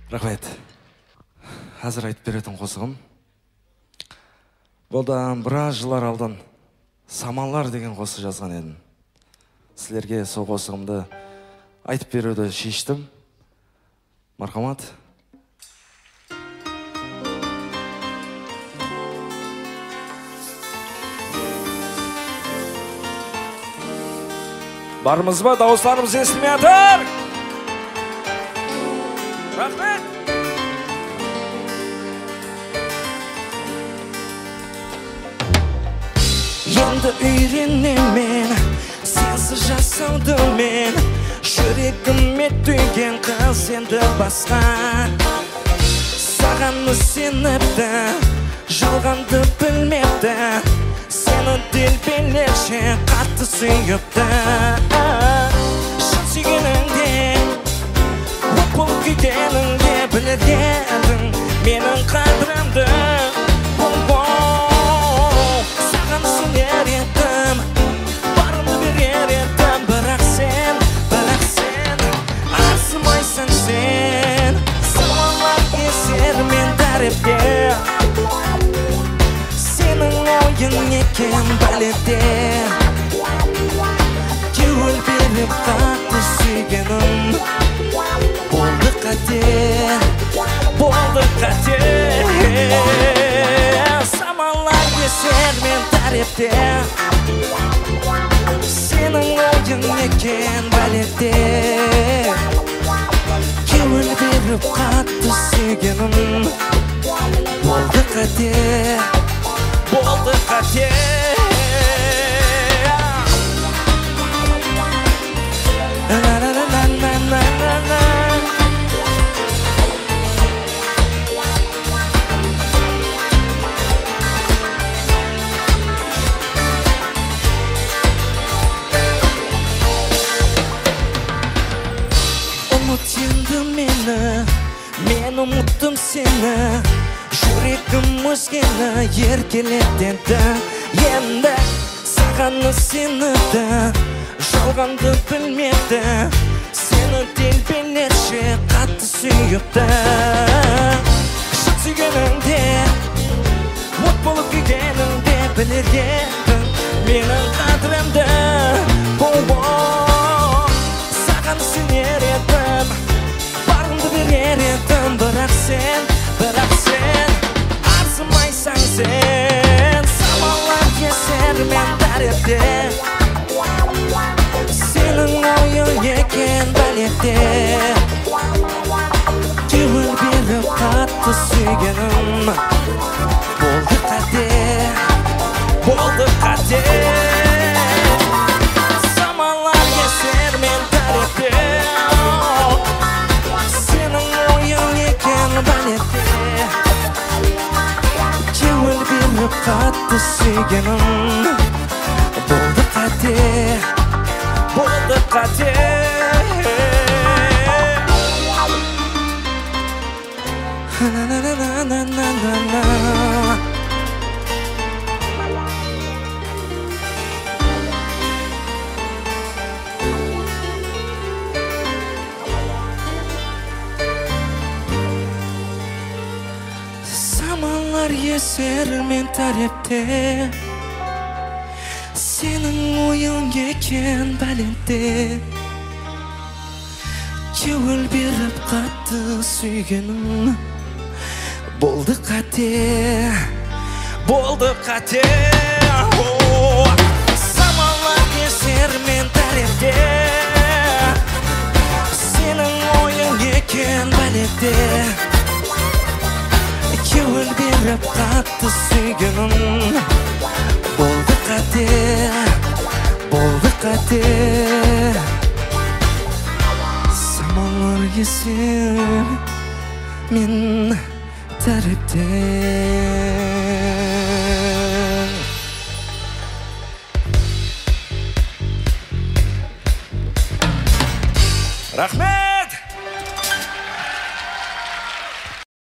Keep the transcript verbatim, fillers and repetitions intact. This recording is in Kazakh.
Рахмет. Азыр айтып беретін қосығым. Бұлдан біраз жылар алдан Самалар деген қосы жазған едім. Сілерге сол қосығымды айтып беруді шештім. Мархамат. Бармыз ба, дауыстарымыз естілмей жатыр. Рахмет. Енді үйренемен, сенсіз жасауды мен. Жүрегіме түйген қыз енді басқа. Саған сеніпті, жалғанды білмепті. Сені делбелерше қатты сүйіпті. Шын сүйгеніңде, бұл күйгеніңде білер едің менің қадірімді. Саған сенер едім, барымды берер едім. Бірақ сен, бірақ сен арзымайсың сен. Самалар есер мен дәріпте, сенің ойың екен бәледе. Кеуіл беріп қатты сүйгенім, болды қате, болды қате. Самалар есер мен дәріпте, сенің ойың екен бәледе. Кеуіл беріп қатты сүйгенім, болды қате, болды қате. Ұмыт енді мені, мен ұмыттым сені. Жүрегім өзгені еркелетеді. Енді саған сеніпті, жалғанды білмепті. Сені делбелерше қатты сүйіпті. Шын сүйгеніңде, от болып күйгеніңде білер едің менің қадірімді. Саған сенер едім, барымды берер едім. Бірақ сен, бірақ сен арзымайсың сен. Самалар есер мен дәріпте, сенің ойың екен бәледе. Кеуіл беріп қатты сүйгенім, болды қате, болды қате. Самалар есер мен дәріпте, сенің ойың екен бәледе. Кеуіл беріп қатты сүйгенім, болды қате, болды қате. Самалар есер мен дәріпте, сенің ойың екен бәледе. Кеуіл беріп қатты сүйгенім, болды қате, болды қате. Самалар есер мен дәріпте, сенің ойың екен бәледе. Кеуіл беріп қатты сүйгенім, болды қате, болды қате. Самалар есер мен дәріпте.